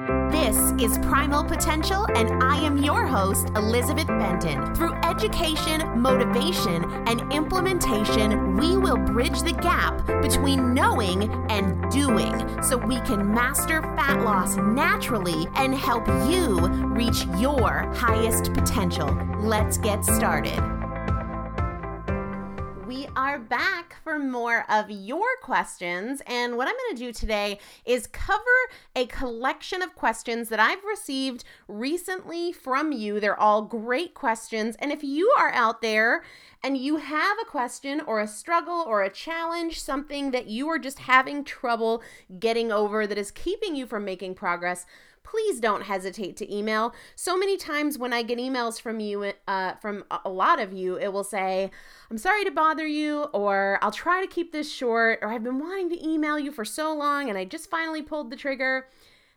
This is Primal Potential, and I am your host, Elizabeth Benton. Through education, motivation, and implementation, we will bridge the gap between knowing and doing so we can master fat loss naturally and help you reach your highest potential. Let's get started. We are back for more of your questions, and what I'm going to do today is cover a collection of questions that I've received recently from you. They're all great questions, and if you are out there and you have a question or a struggle or a challenge, something that you are just having trouble getting over that is keeping you from making progress, please don't hesitate to email. So many times when I get emails from you, from a lot of you, it will say, I'm sorry to bother you, or I'll try to keep this short, or I've been wanting to email you for so long and I just finally pulled the trigger.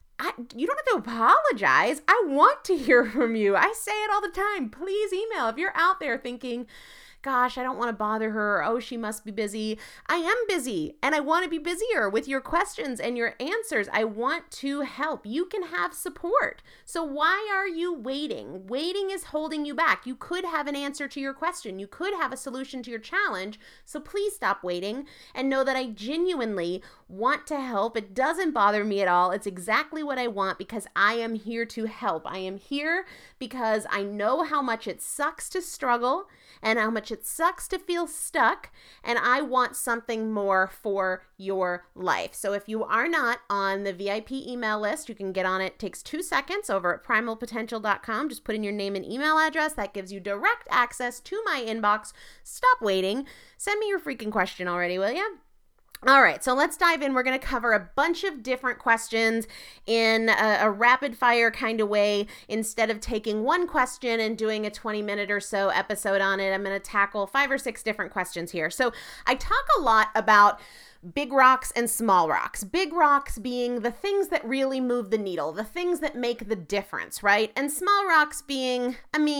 You don't have to apologize. I want to hear from you. I say it all the time. Please email. If you're out there thinking, gosh, I don't want to bother her. Oh, she must be busy. I am busy, and I want to be busier with your questions and your answers. I want to help. You can have support. So why are you waiting? Waiting is holding you back. You could have an answer to your question. You could have a solution to your challenge. So please stop waiting and know that I genuinely want to help. It doesn't bother me at all. It's exactly what I want because I am here to help. I am here because I know how much it sucks to struggle and how much it sucks to feel stuck, and I want something more for your life. So if you are not on the VIP email list, you can get on it. It takes 2 seconds over at primalpotential.com. Just put in your name and email address. That gives you direct access to my inbox. Stop waiting. Send me your freaking question already, will you? All right, so let's dive in. We're going to cover a bunch of different questions in a rapid fire kind of way. Instead of taking one question and doing a 20-minute or so episode on it, I'm going to tackle 5 or 6 different questions here. So I talk a lot about big rocks and small rocks. Big rocks being the things that really move the needle, the things that make the difference, right? And small rocks being,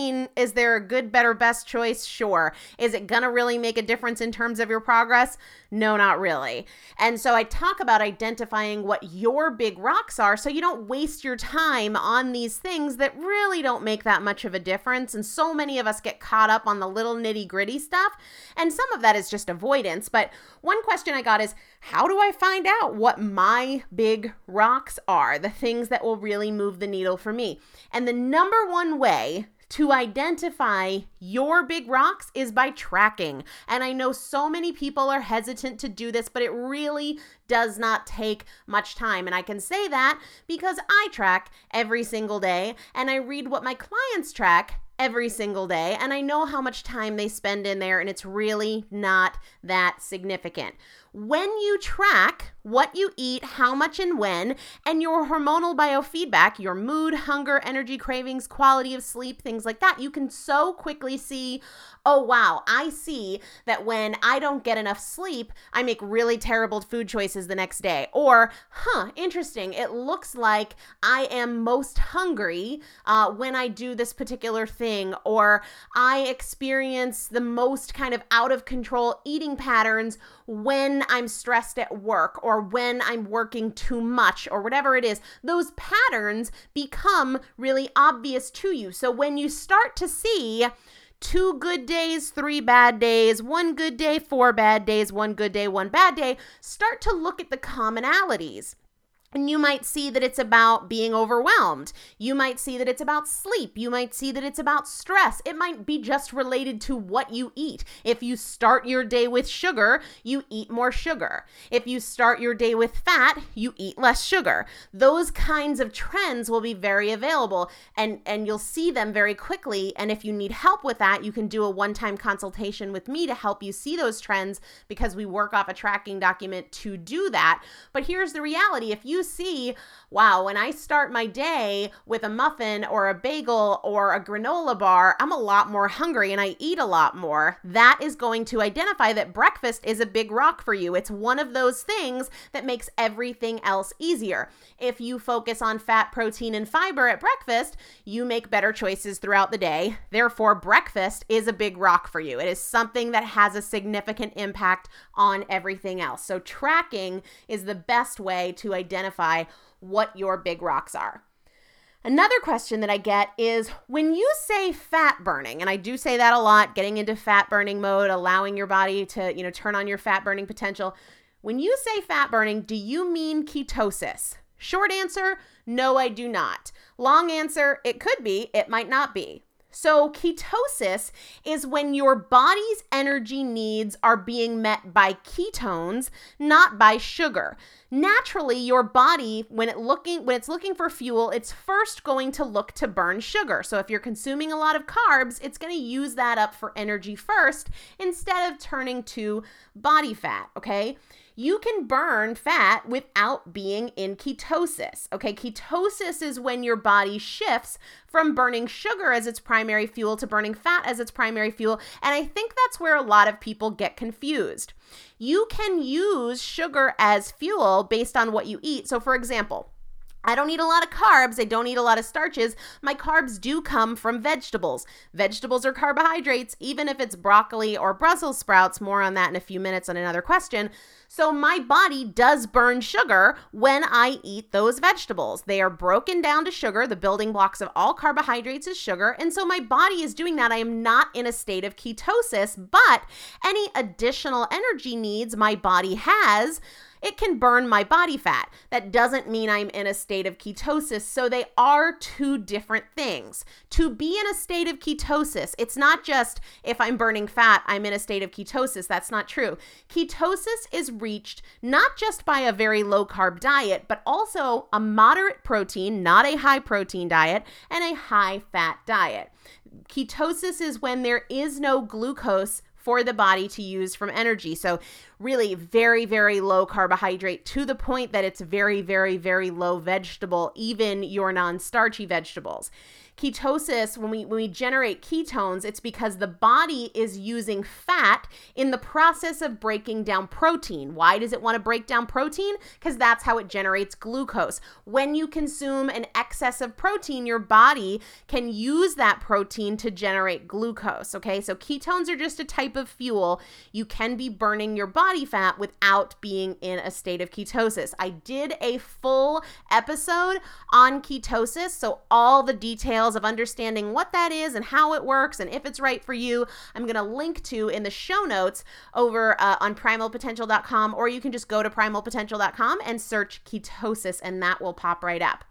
is there a good, better, best choice? Sure. Is it gonna really make a difference in terms of your progress? No, not really. And so I talk about identifying what your big rocks are so you don't waste your time on these things that really don't make that much of a difference. And so many of us get caught up on the little nitty-gritty stuff. And some of that is just avoidance. But one question I got is, how do I find out what my big rocks are, the things that will really move the needle for me? And the number one way to identify your big rocks is by tracking. And I know so many people are hesitant to do this, but it really does not take much time. And I can say that because I track every single day and I read what my clients track every single day, and I know how much time they spend in there, and it's really not that significant. When you track what you eat, how much and when, and your hormonal biofeedback, your mood, hunger, energy cravings, quality of sleep, things like that, you can so quickly see, oh wow, I see that when I don't get enough sleep, I make really terrible food choices the next day. Or, interesting, it looks like I am most hungry when I do this particular thing, or I experience the most kind of out of control eating patterns when I'm stressed at work or when I'm working too much or whatever it is. Those patterns become really obvious to you. So when you start to see 2 good days, 3 bad days, 1 good day, 4 bad days, 1 good day, 1 bad day, start to look at the commonalities. And you might see that it's about being overwhelmed. You might see that it's about sleep. You might see that it's about stress. It might be just related to what you eat. If you start your day with sugar, you eat more sugar. If you start your day with fat, you eat less sugar. Those kinds of trends will be very available and you'll see them very quickly. And if you need help with that, you can do a one-time consultation with me to help you see those trends because we work off a tracking document to do that. But here's the reality. If you see, wow, when I start my day with a muffin or a bagel or a granola bar, I'm a lot more hungry and I eat a lot more. That is going to identify that breakfast is a big rock for you. It's one of those things that makes everything else easier. If you focus on fat, protein, and fiber at breakfast, you make better choices throughout the day. Therefore, breakfast is a big rock for you. It is something that has a significant impact on everything else. So tracking is the best way to identify identify what your big rocks are. Another question that I get is when you say fat burning, and I do say that a lot, getting into fat burning mode, allowing your body to, turn on your fat burning potential. When you say fat burning, do you mean ketosis? Short answer, no, I do not. Long answer, it could be, it might not be. So ketosis is when your body's energy needs are being met by ketones, not by sugar. Naturally, your body, when it's looking for fuel, it's first going to look to burn sugar. So if you're consuming a lot of carbs, it's going to use that up for energy first instead of turning to body fat, okay? You can burn fat without being in ketosis, okay? Ketosis is when your body shifts from burning sugar as its primary fuel to burning fat as its primary fuel, and I think that's where a lot of people get confused. You can use sugar as fuel based on what you eat. So for example, I don't eat a lot of carbs. I don't eat a lot of starches. My carbs do come from vegetables. Vegetables are carbohydrates, even if it's broccoli or Brussels sprouts. More on that in a few minutes on another question. So my body does burn sugar when I eat those vegetables. They are broken down to sugar. The building blocks of all carbohydrates is sugar. And so my body is doing that. I am not in a state of ketosis, but any additional energy needs my body has, it can burn my body fat. That doesn't mean I'm in a state of ketosis. So they are two different things. To be in a state of ketosis, it's not just if I'm burning fat, I'm in a state of ketosis. That's not true. Ketosis is reached not just by a very low carb diet, but also a moderate protein, not a high protein diet, and a high fat diet. Ketosis is when there is no glucose for the body to use from energy. So really very, very low carbohydrate to the point that it's very, very, very low vegetable, even your non-starchy vegetables. Ketosis, when we generate ketones, it's because the body is using fat in the process of breaking down protein. Why does it want to break down protein? Because that's how it generates glucose. When you consume an excess of protein, your body can use that protein to generate glucose, okay? So ketones are just a type of fuel. You can be burning your body fat without being in a state of ketosis. I did a full episode on ketosis, so all the details of understanding what that is and how it works and if it's right for you, I'm going to link to in the show notes over on primalpotential.com, or you can just go to primalpotential.com and search ketosis and that will pop right up.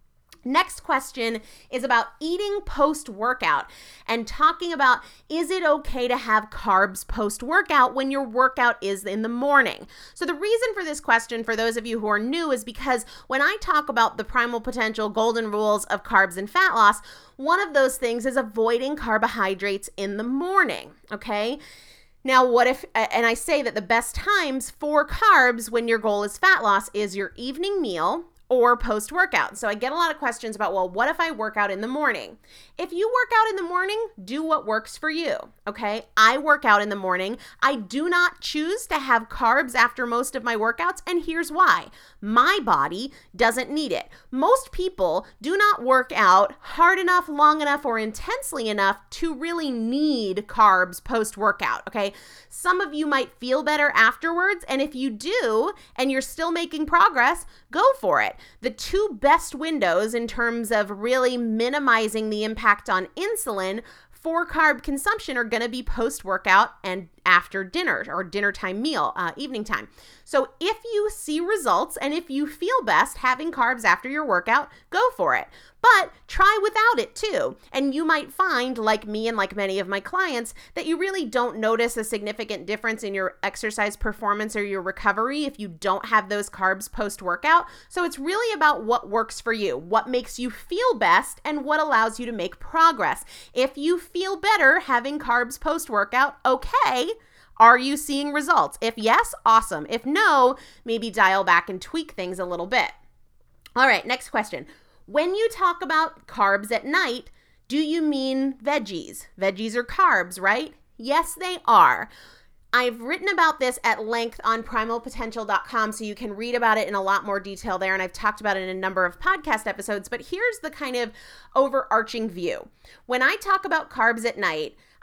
Next question is about eating post-workout and talking about, is it okay to have carbs post-workout when your workout is in the morning? So the reason for this question, for those of you who are new, is because when I talk about the Primal Potential golden rules of carbs and fat loss, one of those things is avoiding carbohydrates in the morning, okay? Now, what if, and I say that the best times for carbs when your goal is fat loss is your evening meal or post-workout. So I get a lot of questions about, well, what if I work out in the morning? If you work out in the morning, do what works for you, okay? I work out in the morning. I do not choose to have carbs after most of my workouts, and here's why. My body doesn't need it. Most people do not work out hard enough, long enough, or intensely enough to really need carbs post-workout, okay? Some of you might feel better afterwards, and if you do, and you're still making progress, go for it. The two best windows in terms of really minimizing the impact on insulin for carb consumption are going to be post-workout and after dinner or dinner time meal, evening time. So if you see results and if you feel best having carbs after your workout, go for it. But try without it too. And you might find, like me and like many of my clients, that you really don't notice a significant difference in your exercise performance or your recovery if you don't have those carbs post-workout. So it's really about what works for you, what makes you feel best, and what allows you to make progress. If you feel better having carbs post-workout, okay. Are you seeing results? If yes, awesome. If no, maybe dial back and tweak things a little bit. All right, next question. When you talk about carbs at night, do you mean veggies? Veggies are carbs, right? Yes, they are. I've written about this at length on primalpotential.com, so you can read about it in a lot more detail there, and I've talked about it in a number of podcast episodes, but here's the kind of overarching view. When I talk about carbs at night,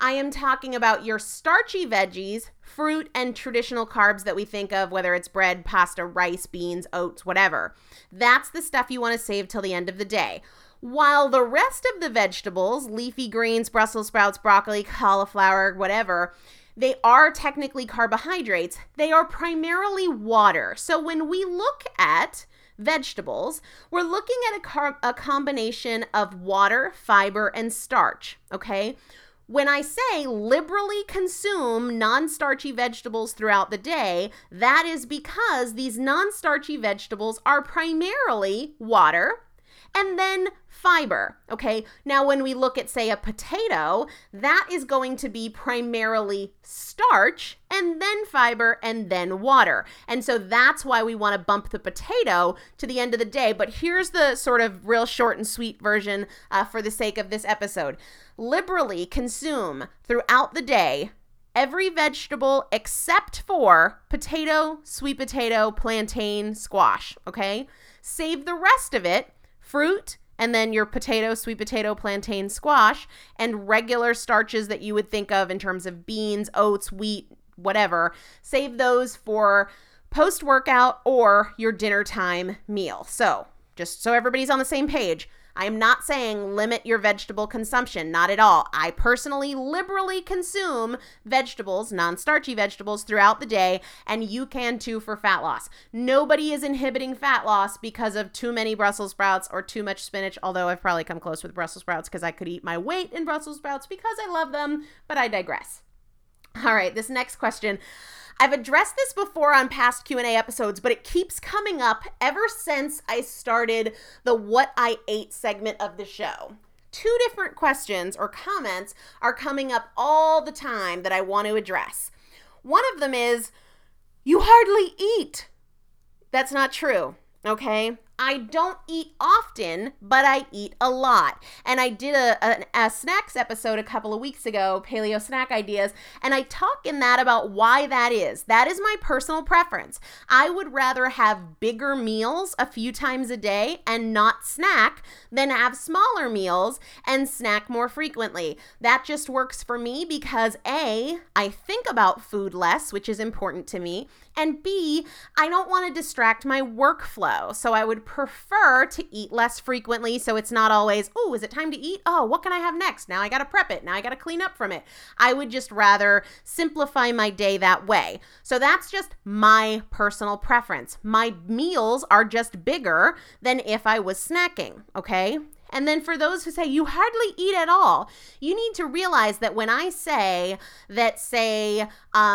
I am talking about your starchy veggies, fruit, and traditional carbs that we think of, whether it's bread, pasta, rice, beans, oats, whatever. That's the stuff you want to save till the end of the day. While the rest of the vegetables, leafy greens, Brussels sprouts, broccoli, cauliflower, whatever, they are technically carbohydrates. They are primarily water. So when we look at vegetables, we're looking at a combination of water, fiber, and starch, okay? When I say liberally consume non-starchy vegetables throughout the day, that is because these non-starchy vegetables are primarily water and then fiber, okay? Now, when we look at, say, a potato, that is going to be primarily starch and then fiber and then water. And so that's why we want to bump the potato to the end of the day. But here's the sort of real short and sweet version for the sake of this episode. Liberally consume throughout the day every vegetable except for potato, sweet potato, plantain, squash, okay? Save the rest of it, fruit, and then your potato, sweet potato, plantain, squash, and regular starches that you would think of in terms of beans, oats, wheat, whatever. Save those for post-workout or your dinner time meal. So, just so everybody's on the same page, I am not saying limit your vegetable consumption, not at all. I personally liberally consume vegetables, non-starchy vegetables, throughout the day, and you can too for fat loss. Nobody is inhibiting fat loss because of too many Brussels sprouts or too much spinach, although I've probably come close with Brussels sprouts because I could eat my weight in Brussels sprouts because I love them, but I digress. All right, this next question. I've addressed this before on past Q&A episodes, but it keeps coming up ever since I started the What I Ate segment of the show. 2 different questions or comments are coming up all the time that I want to address. One of them is, you hardly eat. That's not true, okay? I don't eat often, but I eat a lot. And I did a snacks episode a couple of weeks ago, Paleo Snack Ideas, and I talk in that about why that is. That is my personal preference. I would rather have bigger meals a few times a day and not snack than have smaller meals and snack more frequently. That just works for me because A, I think about food less, which is important to me, and B, I don't want to distract my workflow. So I would prefer to eat less frequently so it's not always, oh, is it time to eat? Oh, what can I have next? Now I got to prep it. Now I got to clean up from it. I would just rather simplify my day that way. So that's just my personal preference. My meals are just bigger than if I was snacking, okay? And then for those who say you hardly eat at all, you need to realize that when I say that, say,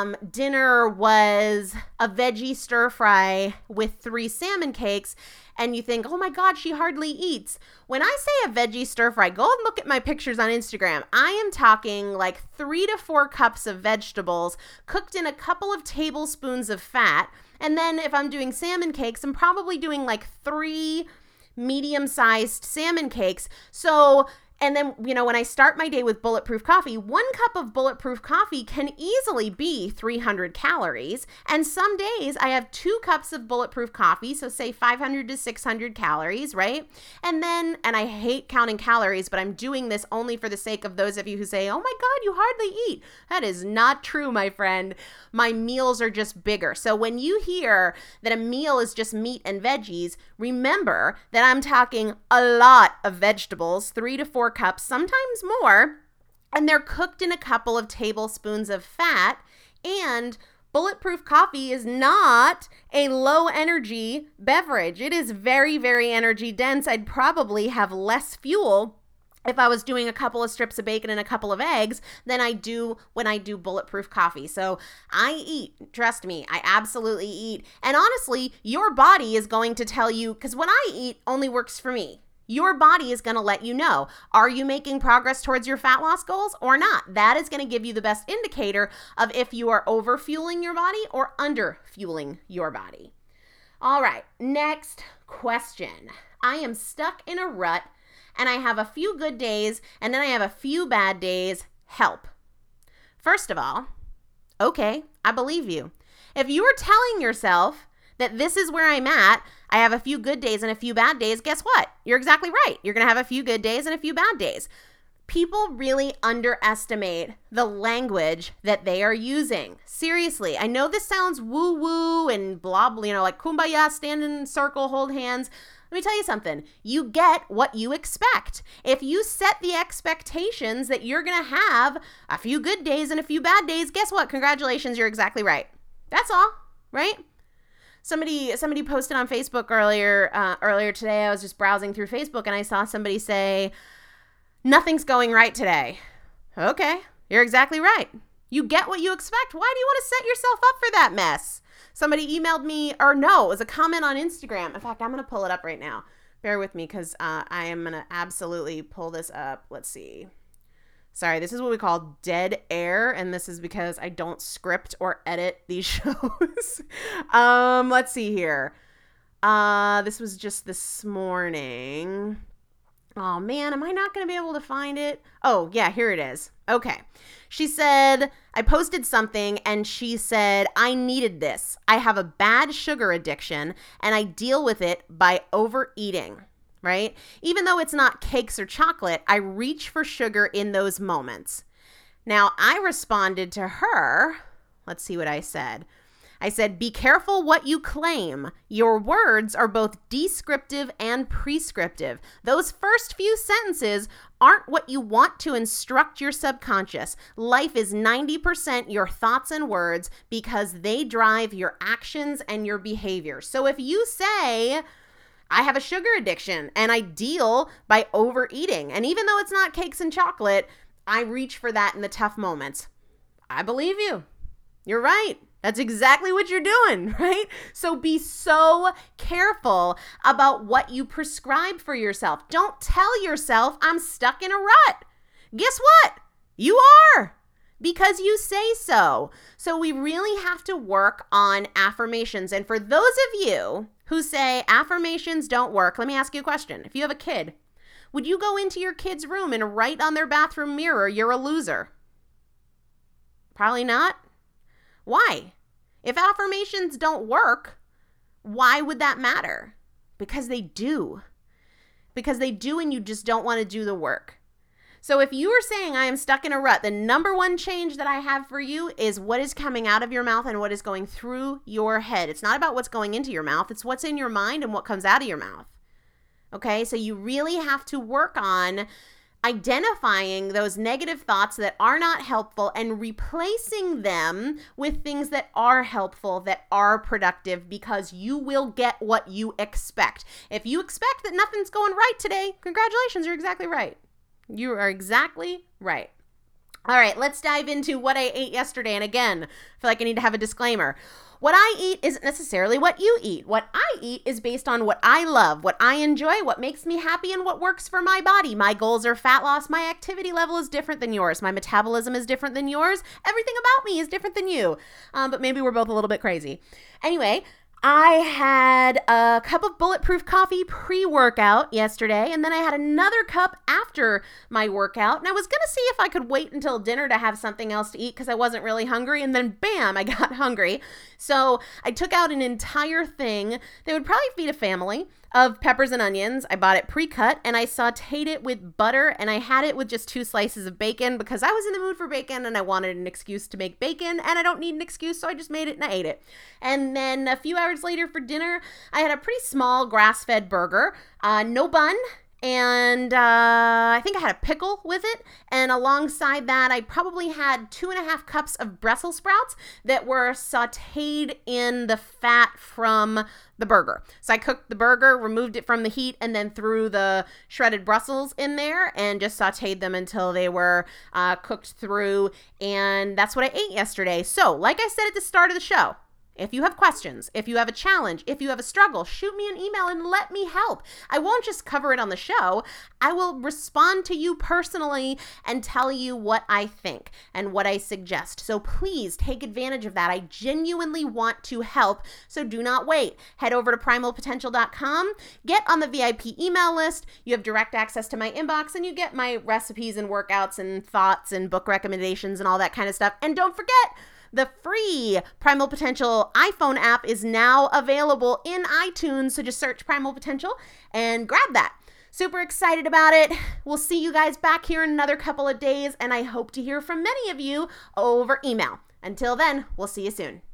dinner was a veggie stir fry with 3 salmon cakes, and you think, oh my God, she hardly eats. When I say a veggie stir fry, go and look at my pictures on Instagram. I am talking like 3 to 4 cups of vegetables cooked in a couple of tablespoons of fat. And then if I'm doing salmon cakes, I'm probably doing like 3 medium-sized salmon cakes. So, and then, you know, when I start my day with Bulletproof coffee, 1 cup of Bulletproof coffee can easily be 300 calories. And some days I have 2 cups of Bulletproof coffee, so say 500 to 600 calories, right? And then, and I hate counting calories, but I'm doing this only for the sake of those of you who say, oh my God, you hardly eat. That is not true, my friend. My meals are just bigger. So when you hear that a meal is just meat and veggies, remember that I'm talking a lot of vegetables, 3 to 4 cups, sometimes more, and they're cooked in a couple of tablespoons of fat. And Bulletproof coffee is not a low energy beverage. It is very, very energy dense. I'd probably have less fuel if I was doing a couple of strips of bacon and a couple of eggs than I do when I do Bulletproof coffee. So I eat, trust me, I absolutely eat. And honestly, your body is going to tell you, because when I eat only works for me. Your body is going to let you know, are you making progress towards your fat loss goals or not? That is going to give you the best indicator of if you are over-fueling your body or under-fueling your body. All right, next question. I am stuck in a rut and I have a few good days and then I have a few bad days. Help. First of all, okay, I believe you. If you are telling yourself that this is where I'm at, I have a few good days and a few bad days, guess what? You're exactly right. You're going to have a few good days and a few bad days. People really underestimate the language that they are using. Seriously, I know this sounds woo-woo and blah, blah, like kumbaya, stand in a circle, hold hands. Let me tell you something. You get what you expect. If you set the expectations that you're going to have a few good days and a few bad days, guess what? Congratulations, you're exactly right. That's all, right? Somebody posted on Facebook earlier today. I was just browsing through Facebook and I saw somebody say, "Nothing's going right today." Okay, you're exactly right. You get what you expect. Why do you want to set yourself up for that mess? Somebody emailed me, or no, it was a comment on Instagram. In fact, I'm going to pull it up right now. Bear with me because I am going to absolutely pull this up. Let's see. Sorry, this is what we call dead air, and this is because I don't script or edit these shows. Let's see here. This was just this morning. Oh man, am I not going to be able to find it? Oh yeah, here it is. Okay. She said, I posted something and she said, "I needed this. I have a bad sugar addiction and I deal with it by overeating." Right? Even though it's not cakes or chocolate, I reach for sugar in those moments. Now, I responded to her. Let's see what I said. I said, "Be careful what you claim. Your words are both descriptive and prescriptive. Those first few sentences aren't what you want to instruct your subconscious. Life is 90% your thoughts and words because they drive your actions and your behavior." So if you say, "I have a sugar addiction and I deal by overeating, and even though it's not cakes and chocolate, I reach for that in the tough moments," I believe you. You're right. That's exactly what you're doing, right? So be so careful about what you prescribe for yourself. Don't tell yourself, "I'm stuck in a rut." Guess what? You are, because you say so. So we really have to work on affirmations. And for those of you who say affirmations don't work, let me ask you a question. If you have a kid, would you go into your kid's room and write on their bathroom mirror, "You're a loser"? Probably not. Why? If affirmations don't work, why would that matter? Because they do. Because they do, and you just don't want to do the work. So if you are saying, "I am stuck in a rut," the number one change that I have for you is what is coming out of your mouth and what is going through your head. It's not about what's going into your mouth. It's what's in your mind and what comes out of your mouth. Okay? So you really have to work on identifying those negative thoughts that are not helpful and replacing them with things that are helpful, that are productive, because you will get what you expect. If you expect that nothing's going right today, congratulations, you're exactly right. You are exactly right. All right, let's dive into what I ate yesterday. And again, I feel like I need to have a disclaimer. What I eat isn't necessarily what you eat. What I eat is based on what I love, what I enjoy, what makes me happy, and what works for my body. My goals are fat loss. My activity level is different than yours. My metabolism is different than yours. Everything about me is different than you. But maybe we're both a little bit crazy. Anyway, I had a cup of Bulletproof coffee pre-workout yesterday, and then I had another cup after my workout, and I was going to see if I could wait until dinner to have something else to eat because I wasn't really hungry, and then bam, I got hungry. So I took out an entire thing that would probably feed a family of peppers and onions. I bought it pre-cut, and I sauteed it with butter, and I had it with just 2 slices of bacon because I was in the mood for bacon, and I wanted an excuse to make bacon, and I don't need an excuse, so I just made it and I ate it. And then a few hours later for dinner, I had a pretty small grass-fed burger, no bun, and I think I had a pickle with it. And alongside that, I probably had 2.5 cups of Brussels sprouts that were sauteed in the fat from the burger. So I cooked the burger, removed it from the heat, and then threw the shredded Brussels in there and just sauteed them until they were cooked through. And that's what I ate yesterday. So like I said at the start of the show, if you have questions, if you have a challenge, if you have a struggle, shoot me an email and let me help. I won't just cover it on the show. I will respond to you personally and tell you what I think and what I suggest. So please take advantage of that. I genuinely want to help, so do not wait. Head over to primalpotential.com, get on the VIP email list. You have direct access to my inbox, and you get my recipes and workouts and thoughts and book recommendations and all that kind of stuff. And don't forget, the free Primal Potential iPhone app is now available in iTunes, so just search Primal Potential and grab that. Super excited about it. We'll see you guys back here in another couple of days, and I hope to hear from many of you over email. Until then, we'll see you soon.